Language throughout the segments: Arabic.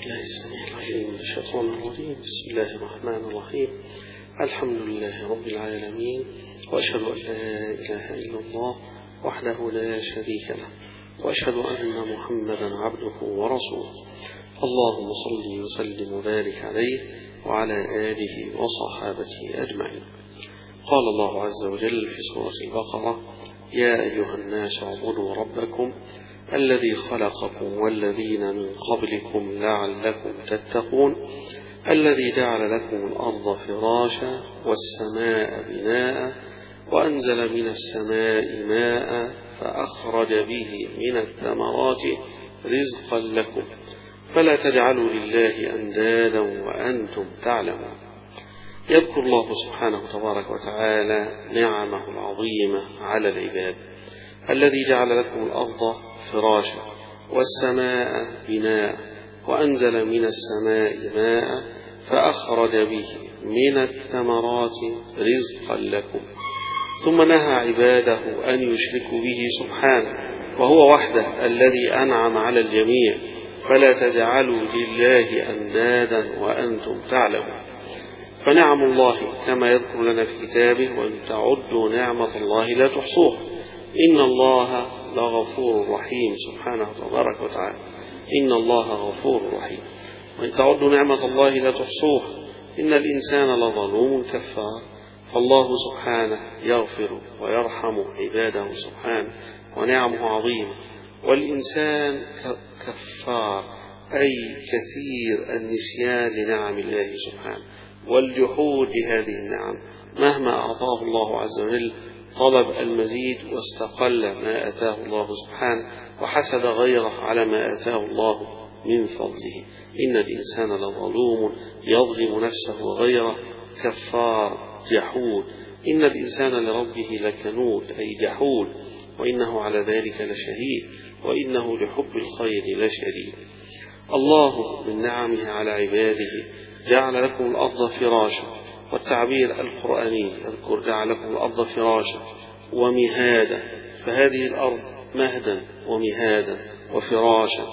بالله السميع العليم من الشيطان الرجيم. بسم الله الرحمن الرحيم. الحمد لله رب العالمين، وأشهد أن لا إله إلا الله وحده لا شريك له، وأشهد أن محمدا عبده ورسوله. اللهم صل وسلم وبارك عليه وعلى آله وصحابته أجمعين. قال الله عز وجل في سورة البقرة: يا أيها الناس اعبدوا ربكم الذي خلقكم والذين من قبلكم لعلكم تتقون الذي جعل لكم الأرض فراشا والسماء بناء وأنزل من السماء ماء فأخرج به من الثمرات رزقا لكم فلا تجعلوا لله أندادا وأنتم تعلمون. يذكر الله سبحانه تبارك وتعالى نعمه العظيمة على العباد: الذي جعل لكم الأرض فراشا والسماء بناء وأنزل من السماء ماء فأخرج به من الثمرات رزقا لكم، ثم نهى عباده أن يشركوا به سبحانه، وهو وحده الذي أنعم على الجميع، فلا تجعلوا لله أندادا وأنتم تعلمون. فنعم الله كما يذكر لنا في كتابه: وإن تعدوا نعمة الله لا تحصوها إن الله لغفور رحيم. سبحانه تبارك وتعالى: إن الله غفور رحيم. وإن تعدوا نعمة الله لا تحصوها إن الإنسان لظلوم كفار. فالله سبحانه يغفر ويرحم عباده سبحانه، ونعمه عظيمة، والإنسان كفار، أي كثير النسيان لنعم الله سبحانه والجحود لهذه النعم. مهما أعطاه الله عز وجل طلب المزيد واستقل ما أتاه الله سبحانه، وحسد غيره على ما أتاه الله من فضله. إن الإنسان لظلوم يظلم نفسه وغيره كفار جحود. إن الإنسان لربه لكنود، أي جحود، وإنه على ذلك لشهيد، وإنه لحب الخير لشديد. الله من نعمه على عباده جعل لكم الأرض فراشا، والتعبير القرآني يذكر: جعل لكم الأرض فراشا ومهادا. فهذه الأرض مهدا ومهادا وفراشا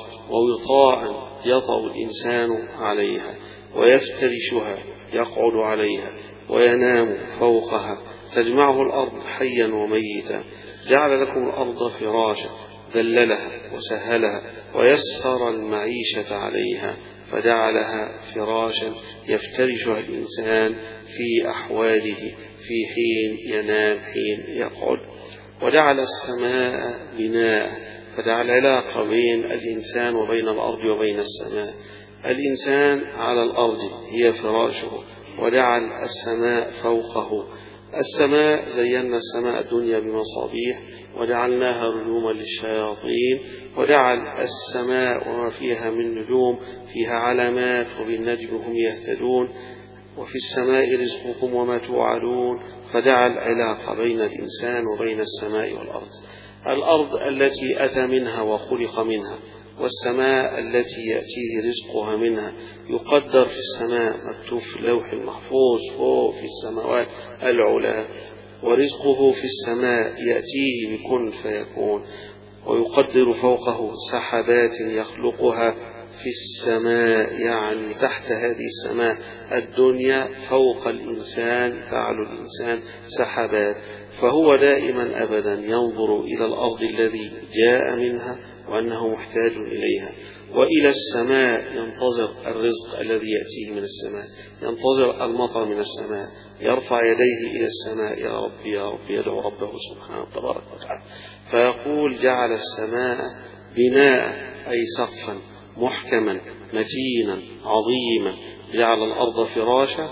ووطاء يطأ الإنسان عليها ويفترشها، يقعد عليها وينام فوقها، تجمعه الأرض حيا وميتا. جعل لكم الأرض فراشا، ذللها وسهلها ويسر المعيشة عليها، فجعلها فراشا يفترشها الإنسان في أحواله، في حين ينام حين يقعد. وجعل السماء بناء، فجعل علاقة بين الإنسان وبين الأرض وبين السماء. الإنسان على الأرض هي فراشه، وجعل السماء فوقه. السماء زينا السماء الدنيا بمصابيح وجعلناها رجوما للشياطين، وجعل السماء وما فيها من نجوم فيها علامات وبالنجم هم يهتدون، وفي السماء رزقكم وما توعدون. فجعل علاقة بين الإنسان وبين السماء والأرض. الأرض التي أتى منها وخلق منها، والسماء التي يأتيه رزقها منها. يقدر في السماء مكتوب في اللوح المحفوظ فوق في السماوات العلى، ورزقه في السماء يأتيه بكن فيكون. ويقدر فوقه سحبات يخلقها في السماء، يعني تحت هذه السماء الدنيا فوق الإنسان تعلو الإنسان سحبات. فهو دائما أبدا ينظر إلى الأرض الذي جاء منها وأنه محتاج إليها، وإلى السماء ينتظر الرزق الذي يأتيه من السماء، ينتظر المطر من السماء، يرفع يديه إلى السماء: يا رب يا رب، يدعو ربه سبحانه تبارك وتعالى. فيقول: جعل السماء بناء، أي سقفا محكما متينا عظيما. جعل الأرض فراشا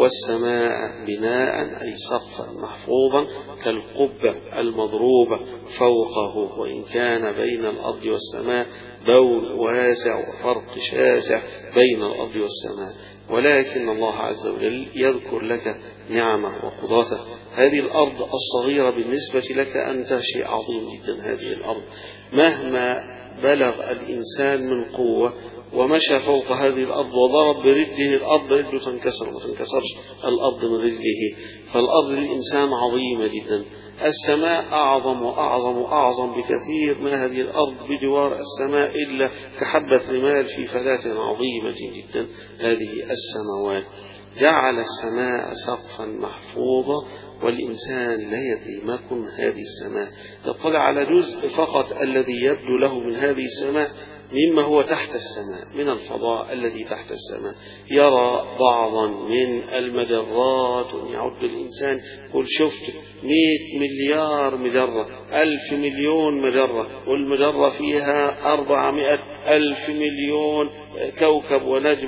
والسماء بناء، أي سقفا محفوظا كالقبة المضروبة فوقه، وإن كان بين الأرض والسماء بون واسع وفرق شاسع بين الأرض والسماء، ولكن الله عز وجل يذكر لك نعمه وقدرته. هذه الأرض الصغيرة بالنسبة لك أنت شيء عظيم جدا. هذه الأرض مهما بلغ الإنسان من قوة ومشى فوق هذه الأرض وضرب برجله الأرض، رجله تنكسر وما تنكسرش الأرض من رجله. فالأرض للإنسان عظيمة جدا. السماء أعظم وأعظم وأعظم بكثير من هذه الأرض بجوار السماء إلا كحبة رمال في فلاة عظيمة جدا هذه السماوات. جعل السماء سقفا محفوظا والإنسان لا يدري ما كن هذه السماء، يطلع على جزء فقط الذي يبدو له من هذه السماء مما هو تحت السماء من الفضاء الذي تحت السماء، يرى بعضا من المجرات، يعد الإنسان قل شفت 100 مليار مجرة، 1000 مليون مجرة، والمجرة فيها 400,000 مليون كوكب ونجم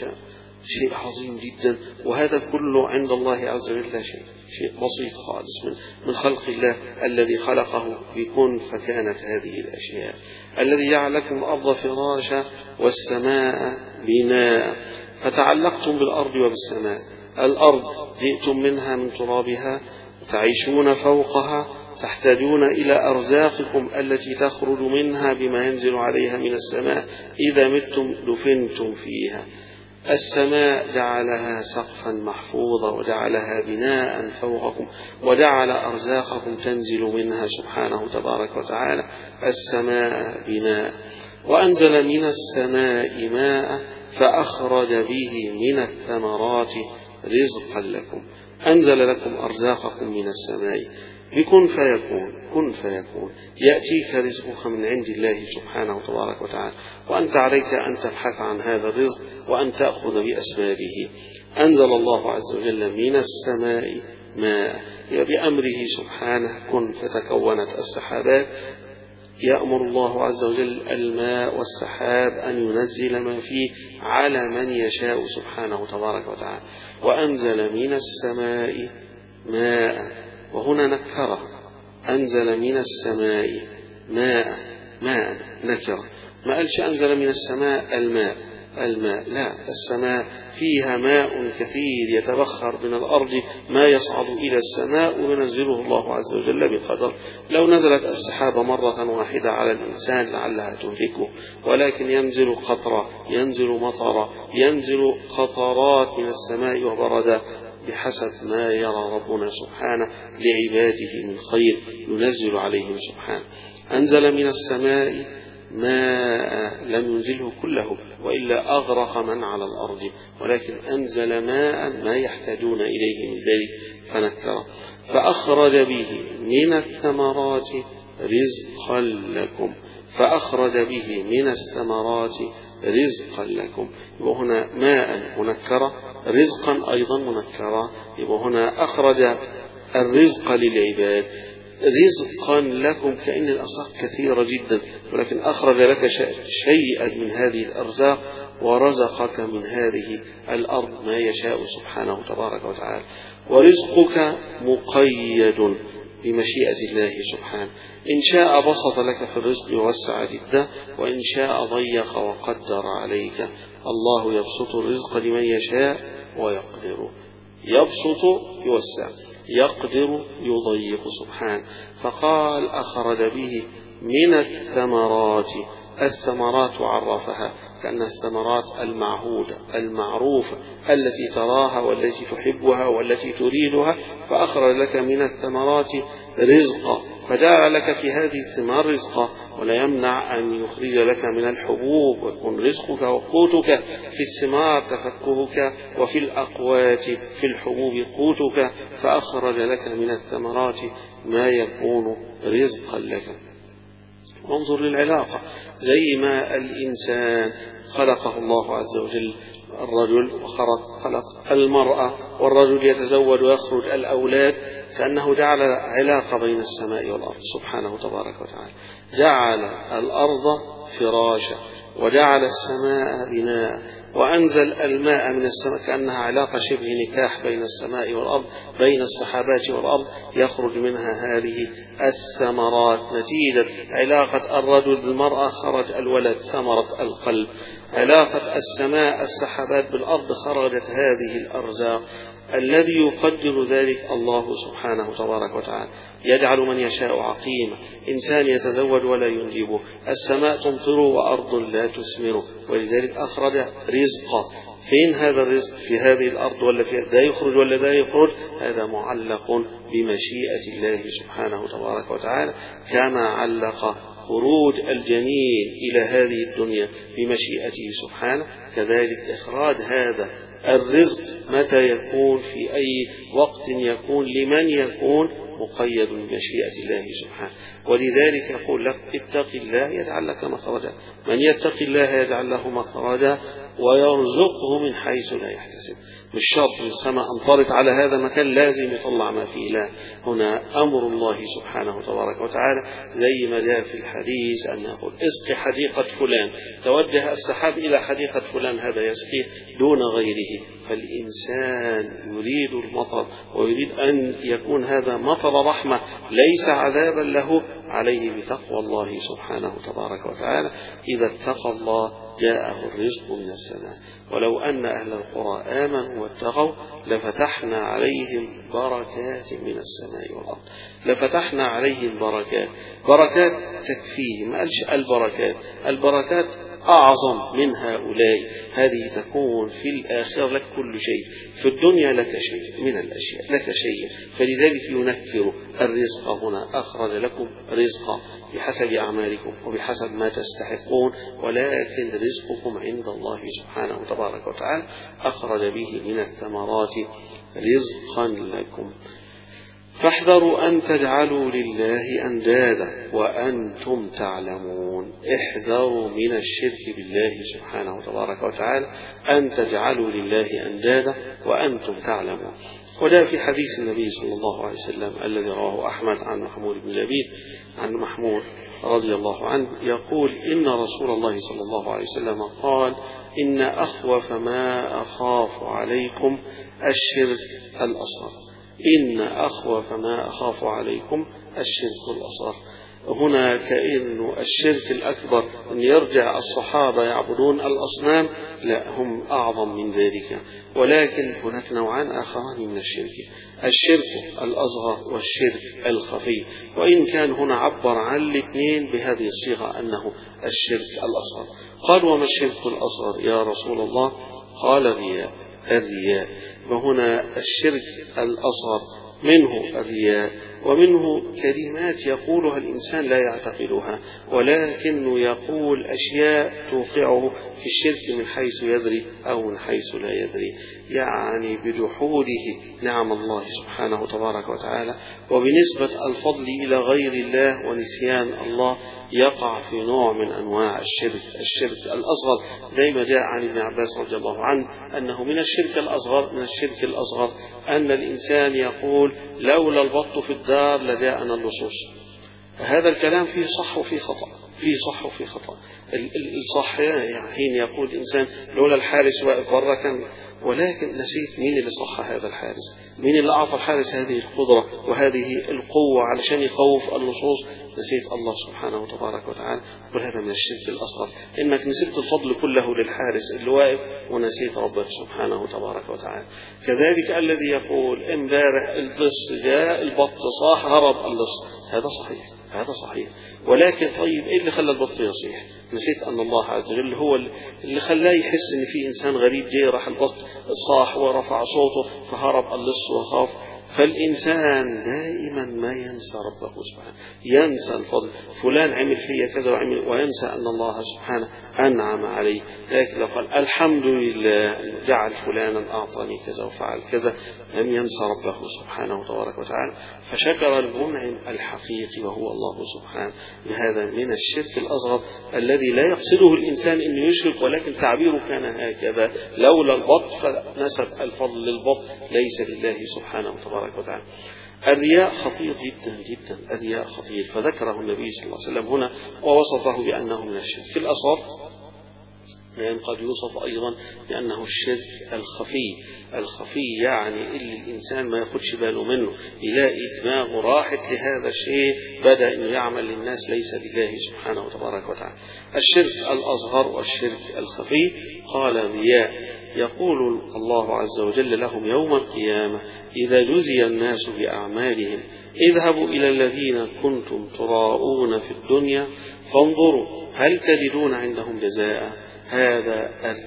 شيء عظيم جدا. وهذا كله عند الله عز وجل شيء بسيط خالص من خلق الله الذي خلقه بكون فكانت هذه الأشياء. الذي جعل لكم الأرض فراشا والسماء بناء فتعلقتم بالأرض وبالسماء. الأرض جئتم منها من ترابها، تعيشون فوقها، تحتاجون إلى أرزاقكم التي تخرج منها بما ينزل عليها من السماء، إذا متم دفنتم فيها. السماء جعلها سقفا محفوظا وجعلها بناء فوقكم وجعل أرزاقكم تنزل منها سبحانه تبارك وتعالى. السماء بناء. وأنزل من السماء ماء فأخرج به من الثمرات رزقا لكم. أنزل لكم أرزاقكم من السماء بكن فيكون، كن فيكون، يأتيك رزقك من عند الله سبحانه تبارك وتعالى، وأنت عليك أن تبحث عن هذا الرزق وأن تأخذ بأسبابه. أنزل الله عز وجل من السماء ماء بأمره سبحانه كن فتكونت السحابات. يأمر الله عز وجل الماء والسحاب أن ينزل ما فيه على من يشاء سبحانه تبارك وتعالى. وأنزل من السماء ماء، وهنا نكره، أنزل من السماء ماء نكره، ما قالش أنزل من السماء الماء، لا، السماء فيها ماء كثير يتبخر من الأرض ما يصعد إلى السماء وينزله الله عز وجل بقدر. لو نزلت السحابة مرة واحدة على الإنسان لعلها تهلكه، ولكن ينزل قطرة، ينزل مطرة، ينزل قطرات من السماء وبردا بحسب ما يرى ربنا سبحانه لعباده من خير ينزل عليهم سبحانه. أنزل من السماء ماء لم ينزله كله وإلا أغرق من على الأرض، ولكن أنزل ماء ما يحتاجون إليه من ذلك فنكره. فأخرج به من الثمرات رزقا لكم، فأخرج به من الثمرات رزقا لكم. وهنا ماء منكرة، رزقا أيضا منكرة، وهنا أخرج الرزق للعباد رزقا لكم، كأن الأرزاق كثيرة جدا، ولكن أخرج لك شيئا من هذه الأرزاق ورزقك من هذه الأرض ما يشاء سبحانه تبارك وتعالى. ورزقك مقيد بمشيئة الله سبحانه، إن شاء بسط لك في الرزق ووسع جدا، وإن شاء ضيق وقدر عليك. الله يبسط الرزق لمن يشاء ويقدر، يبسط يوسع، يقدر يضيق سبحانه. فقال أخرج به من الثمرات، الثمرات عرفها كأنها الثمرات المعهودة المعروفة التي تراها والتي تحبها والتي تريدها، فأخرج لك من الثمرات رزقا، فجعل لك في هذه الثمار رزقا. ولا يمنع أن يخرج لك من الحبوب ويكون رزقك وقوتك في الثمار تفكهك، وفي الأقوات في الحبوب قوتك، فأخرج لك من الثمرات ما يكون رزقا لك. وانظر للعلاقة، زي ما الإنسان خلقه الله عز وجل الرجل وخلق المرأة، والرجل يتزوج ويخرج الأولاد، كأنه جعل علاقة بين السماء والأرض سبحانه تبارك وتعالى. جعل الأرض فراشا وجعل السماء بناء وأنزل الماء من السماء، كأنها علاقة شبه نكاح بين السماء والأرض، بين السحابات والأرض، يخرج منها هذه الثمرات نتيجة علاقة الرجل بالمرأة، خرج الولد ثمرة القلب. علاقة السماء السحابات بالأرض، خرجت هذه الأرزاق. الذي يقدر ذلك الله سبحانه تبارك وتعالى، يجعل من يشاء عقيما، إنسان يتزوج ولا ينجبه، السماء تمطر وأرض لا تثمر، ولذلك أخرج رزقا. فين هذا الرزق؟ في هذه الأرض ولا في ده يخرج ولا ده يخرج؟ هذا معلق بمشيئة الله سبحانه تبارك وتعالى، كما علق خروج الجنين إلى هذه الدنيا بمشيئته سبحانه، كذلك إخراج هذا الرزق متى يكون في أي وقت يكون لمن يكون مقيد بمشيئة الله سبحانه. ولذلك يقول لك اتق الله يجعل لك مخرجا، من يتق الله يجعل له مخرجا ويرزقه من حيث لا يحتسب. مش شرط من السماء أمطرت على هذا مكان لازم يطلع ما فيه، لا، هنا أمر الله سبحانه تبارك وتعالى، زي ما جاء في الحديث أن يقول اسقي حديقة فلان، توجه السحاب إلى حديقة فلان هذا يسقيه دون غيره. فالإنسان يريد المطر ويريد أن يكون هذا مطر رحمة ليس عذابا له، عليه بتقوى الله سبحانه تبارك وتعالى. إذا اتقى الله جاءه الرزق من السماء. ولو أن أهل القرى آمنوا واتقوا لفتحنا عليهم بركات من السماء والأرض، لفتحنا عليهم بركات تكفيهم. ما قالش البركات أعظم من هؤلاء، هذه تكون في الآخرة لك كل شيء، في الدنيا لك شيء من الأشياء، لك شيء. فلذلك ينكر الرزق هنا، أخرج لكم رزقا بحسب أعمالكم وبحسب ما تستحقون، ولكن رزقكم عند الله سبحانه تبارك وتعالى، أخرج به من الثمرات رزقا لكم. فاحذروا أن تجعلوا لله أندادا وأنتم تعلمون. احذروا من الشرك بالله سبحانه تبارك وتعالى، أن تجعلوا لله أندادا وأنتم تعلمون. وده في حديث النبي صلى الله عليه وسلم الذي رواه أحمد عن محمود بن لبيد عن محمود رضي الله عنه يقول إن رسول الله صلى الله عليه وسلم قال إن أخوف ما أخاف عليكم الشرك الأصغر، إن أخوف ما أخاف عليكم الشرك الأصغر. هنا كأنه الشرك الأكبر أن يرجع الصحابة يعبدون الأصنام، لا، هم أعظم من ذلك. ولكن هناك نوعان آخران من الشرك الأصغر والشرك الخفي، وإن كان هنا عبر عن الاثنين بهذه الصيغة أنه الشرك الأصغر. قال وما الشرك الأصغر يا رسول الله؟ قال الرياء. وهنا الشرك الأصغر منه الرياء، ومنه كلمات يقولها الإنسان لا يعتقدها، ولكنه يقول أشياء توقعه في الشرك من حيث يدري أو من حيث لا يدري، يعني بجحوده نعم الله سبحانه تبارك وتعالى، وبنسبة الفضل إلى غير الله ونسيان الله، يقع في نوع من أنواع الشرك الأصغر. دائما جاء عن ابن عباس رضي الله عنه أنه من الشرك الأصغر أن الإنسان يقول لولا البط في الدار لجاءنا اللصوص. هذا الكلام فيه صح وفيه خطأ. الصح يعني حين يقول الإنسان لولا الحارس واقف برا كان، ولكن نسيت مين اللي صح هذا الحارس، مين اللي أعطى الحارس هذه القدرة وهذه القوة علشان يخوف اللصوص، نسيت الله سبحانه تبارك وتعالى. وهذا من الشرك الأصغر، إنك نسيت الفضل كله للحارس اللي واقف ونسيت ربك سبحانه تبارك وتعالى. كذلك الذي يقول امبارح اللص جاء البط صاح هرب اللص، هذا صحيح، ولكن طيب ايه اللي خلى البط يصيح؟ نسيت ان الله عز وجل هو اللي خلاه يحس ان في انسان غريب جاي، راح البط صاح ورفع صوته فهرب اللص وخاف. فالإنسان دائما ما ينسى ربه سبحانه، ينسى الفضل، فلان عمل فيا كذا وينسى أن الله سبحانه أنعم عليه. لكن لو قال الحمد لله جعل فلانا أعطاني كذا وفعل كذا، لم ينسى ربه سبحانه تبارك وتعالى، فشكر المنعم الحقيقي وهو الله سبحانه. لهذا من الشرك الأصغر الذي لا يقصده الإنسان أن يشرك، ولكن تعبيره كان هكذا لولا البط، فنسب الفضل للبط ليس لله سبحانه تبارك وتعالى. الرياء خطير جدا جدا، الرياء خطير، فذكره النبي صلى الله عليه وسلم هنا ووصفه بأنه من الشرك الأصغر. يعني قد يوصف أيضا بأنه الشرك الخفي، يعني اللي الإنسان ما ياخدش باله منه، يلاقي دماغه راحت لهذا الشيء، بدأ أنه يعمل للناس ليس لله سبحانه تبارك وتعالى. الشرك الأصغر والشرك الخفي. قال الرياء يقول الله عز وجل لهم يوم القيامة إذا جزي الناس بأعمالهم اذهبوا إلى الذين كنتم تراءون في الدنيا فانظروا هل تجدون عندهم جزاء. هذا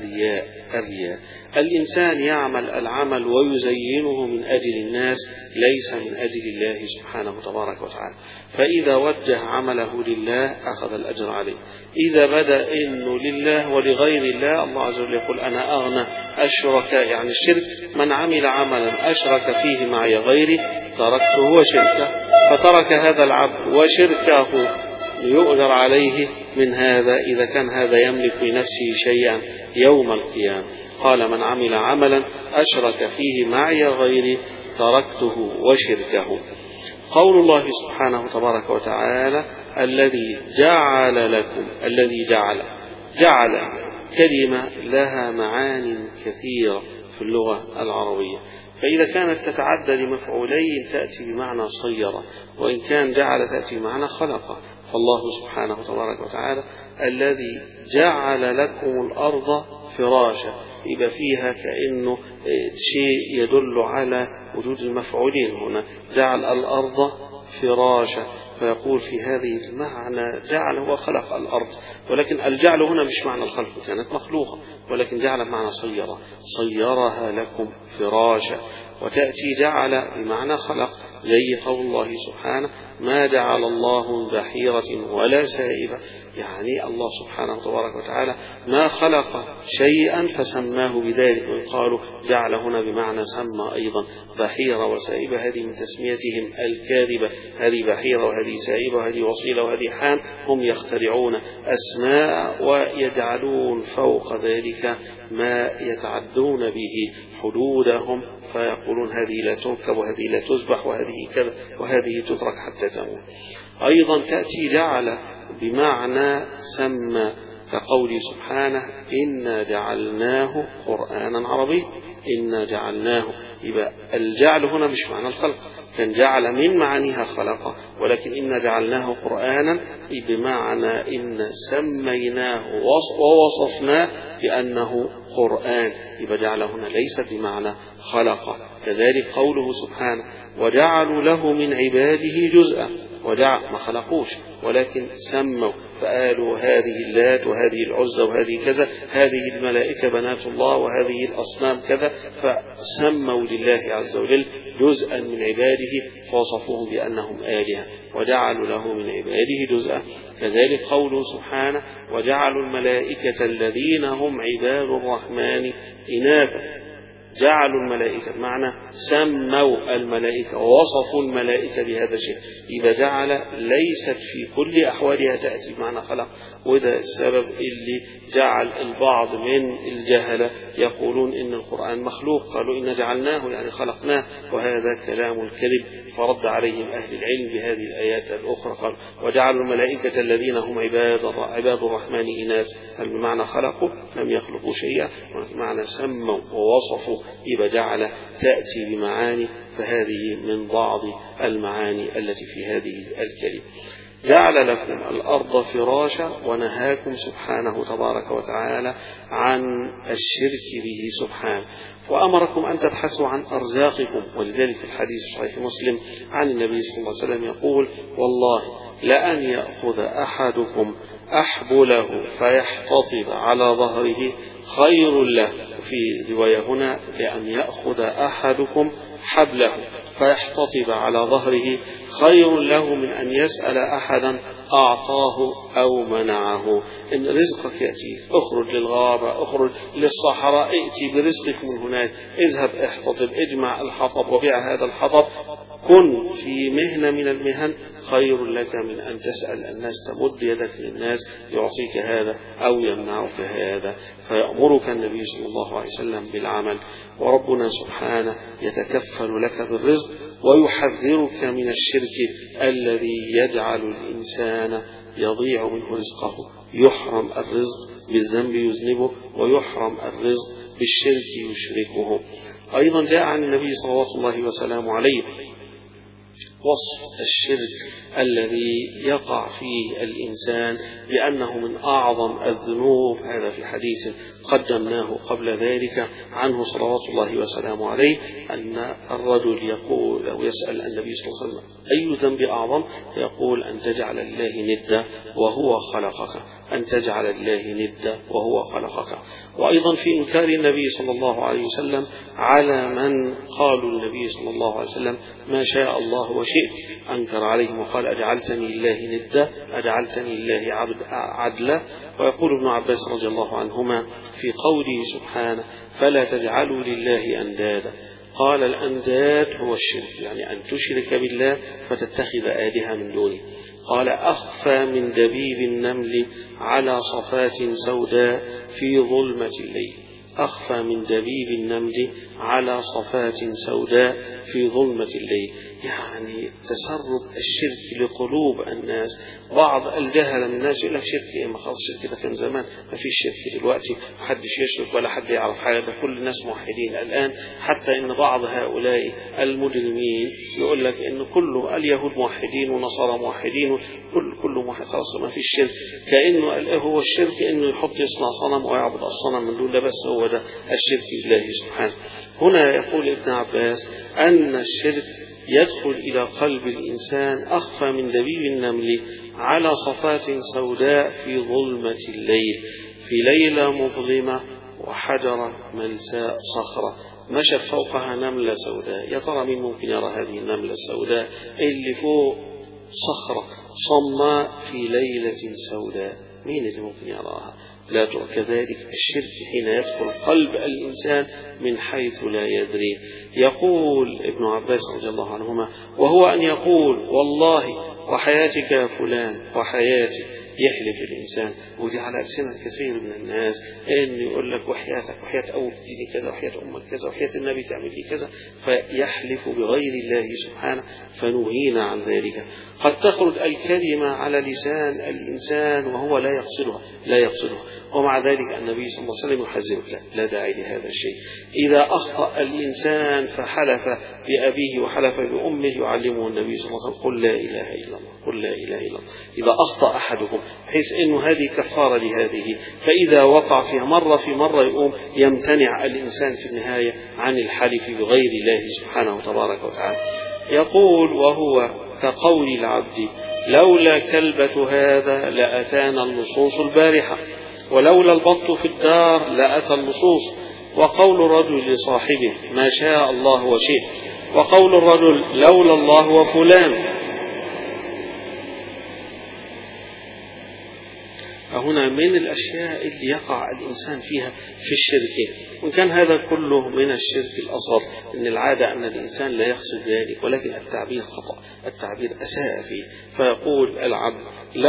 الرياء. الإنسان يعمل العمل ويزينه من أجل الناس ليس من أجل الله سبحانه تبارك وتعالى، فإذا وجه عمله لله أخذ الأجر عليه. إذا بدأ إنه لله ولغير الله، الله عز وجل يقول أنا أغنى الشركاء، يعني الشرك من عمل عملا أشرك فيه معي غيري تركته وشركه، فترك هذا العبد وشركه ليؤجر عليه من هذا إذا كان هذا يملك لنفسه شيئا يوم القيامة. قال من عمل عملا أشرك فيه معي غيري تركته وشركه. قول الله سبحانه تبارك وتعالى الذي جعل لكم، الذي جعل كلمة لها معاني كثيرة في اللغة العربية، فإذا كانت تتعدى لمفعولين تأتي بمعنى صيرة، وإن كان جعل تأتي بمعنى خلق. فالله سبحانه تبارك وتعالى الذي جعل لكم الأرض فراشا، يبقى فيها كأنه شيء يدل على وجود المفعولين هنا، جعل الأرض فراشا، فيقول في هذه المعنى جعل هو خلق الأرض، ولكن الجعل هنا مش معنى الخلق، كانت مخلوقة، ولكن جعل بمعنى صيرها لكم فراشا. وتأتي جعل بمعنى خلق زي قول الله سبحانه ما جعل الله من بحيرة ولا سائبة، يعني الله سبحانه تبارك وتعالى ما خلق شيئا فسماه بذلك، ويقال جعل هنا بمعنى سمى أيضا بحيرة وسائبة، هذه من تسميتهم الكاذبة، هذه بحيرة وهذه سائبة وهذه وصيلة وهذه حام، هم يخترعون أسماء ويجعلون فوق ذلك ما يتعدون به حدودهم، فيقولون هذه لا تركب وهذه لا تذبح وهذه كذا وهذه تترك حتى تموت. أيضا تأتي جعل بمعنى سمى كقوله سبحانه إنا جعلناه قرآنا عربي، إنا جعلناه، يبقى الجعل هنا مش معنى الخلق، كان جعل من معانيها خلق، ولكن إنا جعلناه قرآنا بمعنى إن سميناه ووصفناه بأنه قرآن، يبقى جعل هنا ليس بمعنى خلق. كذلك قوله سبحانه وجعلوا له من عباده جزءا، وجعل ما خلقوش ولكن سموا، فقالوا هذه اللات وهذه العزى وهذه كذا، هذه الملائكة بنات الله وهذه الأصنام كذا، فسموا لله عز وجل جزءا من عباده فوصفوهم بأنهم آلهة، وجعلوا له من عباده جزءا. كذلك قوله سبحانه وجعلوا الملائكة الذين هم عباد الرحمن إناثا، جعلوا الملائكة بمعنى سموا الملائكة ووصفوا الملائكة بهذا الشيء، يبقى جعل ليست في كل أحوالها تأتي بمعنى خلق، وده السبب اللي جعل البعض من الجهلة يقولون إن القرآن مخلوق، قالوا إن جعلناه يعني خلقناه، وهذا كلام الكذب، فرد عليهم أهل العلم بهذه الآيات الأخرى، قال وجعلوا الملائكة الذين هم عباد الرحمن إناث، هل بمعنى خلقوا؟ لم يخلقوا شيئا، بمعنى سموا ووصفوا، يبقى جعل تأتي بمعاني، فهذه من بعض المعاني التي في هذه الكلمة. جعل لكم الأرض فراشا، ونهاكم سبحانه تبارك وتعالى عن الشرك به سبحانه، وأمركم أن تبحثوا عن أرزاقكم، ولذلك في الحديث صحيح مسلم عن النبي صلى الله عليه وسلم يقول والله لأن يأخذ أحدكم أحبله فيحتطب على ظهره خير له، في رواية هنا لأن يأخذ أحدكم حبله فيحتطب على ظهره خير له من أن يسأل أحدا أعطاه أو منعه. إن رزقك يأتي، اخرج للغابة، اخرج للصحراء، ائتي برزقك من هناك، اذهب احتطب، اجمع الحطب وبيع هذا الحطب، كن في مهنة من المهن، خير لك من أن تسأل الناس، تمد يدك للناس يعطيك هذا أو يمنعك هذا. فيأمرك النبي صلى الله عليه وسلم بالعمل، وربنا سبحانه يتكفل لك بالرزق، ويحذرك من الشرك الذي يجعل الإنسان يضيع منه رزقه، يحرم الرزق بالذنب يذنبه، ويحرم الرزق بالشرك يشركه. أيضا جاء عن النبي صلى الله عليه وسلم عليه وصف الشرك الذي يقع فيه الإنسان بأنه من أعظم الذنوب. هذا في حديث قدمناه قبل ذلك عنه صلوات الله وسلامه عليه، أن الرجل يقول أو يسأل النبي صلى الله عليه وسلم أي ذنب أعظم؟ يقول أن تجعل الله ندا وهو خلقك، أن تجعل الله ندا وهو خلقك. وأيضا في إنكار النبي صلى الله عليه وسلم على من قالوا النبي صلى الله عليه وسلم ما شاء الله وشئت، أنكر عليهم وقال أجعلتني الله ندا، أجعلتني الله عدلا. ويقول ابن عباس رضي الله عنهما في قوله سبحانه فلا تجعلوا لله أندادا، قال الأنداد هو الشرك، يعني أن تشرك بالله فتتخذ آلهة من دونه. قال أخفى من دبيب النمل على صفات سوداء في ظلمة الليل، أخفى من دبيب النمل على صفات سوداء في ظلمة الليل، يعني تسرب الشرك لقلوب الناس. بعض الجهل من الناس يقول لك شرك إيه؟ ما خلاص الشرك ده كان زمان، ما فيش شرك دلوقتي، محدش يشرك ولا حد يعرف حاجة، ده كل الناس موحدين الآن. حتى إن بعض هؤلاء المجرمين يقول لك إن كل اليهود موحدين ونصارى موحدين، كل موحد، خلاص ما فيش شرك. كأنه هو الشرك إنه يحط يصنع صنم ويعبد الصنم من دون ده، بس هو ده الشرك بالله سبحانه. هنا يقول ابن عباس أن الشرك يدخل إلى قلب الإنسان أخفى من دبيب النمل على صفات سوداء في ظلمة الليل، في ليلة مظلمة وحجرة ملساء صخرة مشت فوقها نملة سوداء. يا ترى مين ممكن يرى هذه النملة السوداء اللي فوق صخرة صماء في ليلة سوداء؟ مين اللي ممكن يراها؟ لا ترى. كذلك الشرك حين يدخل قلب الإنسان من حيث لا يدري. يقول ابن عباس رضي الله عنهما وهو أن يقول والله وحياتك يا فلان وحياتي، يحلف الإنسان، ودي على ألسنة كثير من الناس، إن يقول لك وحياتك وحياة أول ديني كذا وحياة أمك كذا وحياة النبي تعمل لي كذا، فيحلف بغير الله سبحانه، فنهينا عن ذلك. قد تخرج الكلمة على لسان الإنسان وهو لا يقصدها، ومع ذلك النبي صلى الله عليه وسلم يحذرك، لا داعي لهذا الشيء. إذا أخطأ الإنسان فحلف بأبيه وحلف بأمه يعلمه النبي صلى الله عليه وسلم قل لا إله إلا الله، قل لا إله إلا الله. إذا أخطأ أحدكم، بحيث أنه هذه كفارة لهذه، فإذا وقع فيها مرة في مرة يقوم يمتنع الإنسان في النهاية عن الحلف بغير الله سبحانه تبارك وتعالى. يقول وهو كقول العبد لولا كلبة هذا لأتانا اللصوص البارحة، ولولا البط في الدار لأتى اللصوص. وقول الرجل لصاحبه ما شاء الله وشئت، وقول الرجل لولا الله وفلان. فهنا من الأشياء اللي يقع الإنسان فيها في الشرك، وإن كان هذا كله من الشرك الأصغر، إن العادة أن الإنسان لا يقصد ذلك، ولكن التعبير خطأ، التعبير أساء فيه. فيقول العبد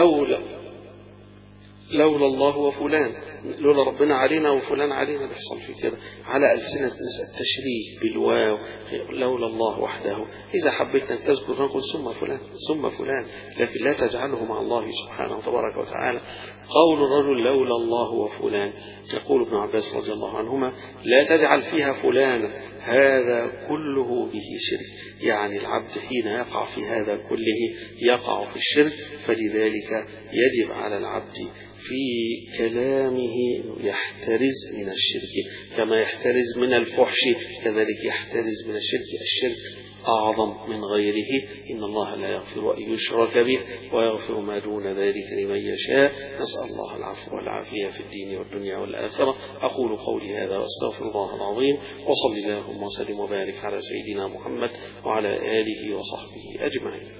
لولا الله وفلان، لولا ربنا علينا وفلان علينا، بيحصل في كده على ألسنة ناس التشريك بالواو، لولا الله وحده. إذا حبيت أن تذكر نقول ثم فلان، لكن لا تجعله مع الله سبحانه تبارك وتعالى. قول الرجل لولا الله وفلان، يقول ابن عباس رضي الله عنهما لا تجعل فيها فلانا، هذا كله به شرك. يعني العبد حين يقع في هذا كله يقع في الشرك، فلذلك يجب على العبد في كلامه يحترز من الشرك، كما يحترز من الفحش كذلك يحترز من الشرك. الشرك أعظم من غيره، إن الله لا يغفر أن يشرك به ويغفر ما دون ذلك لمن يشاء. نسأل الله العفو والعافية في الدين والدنيا والآخرة. أقول قولي هذا وأستغفر الله العظيم، وصلى اللهم وسلم وبارك على سيدنا محمد وعلى آله وصحبه أجمعين.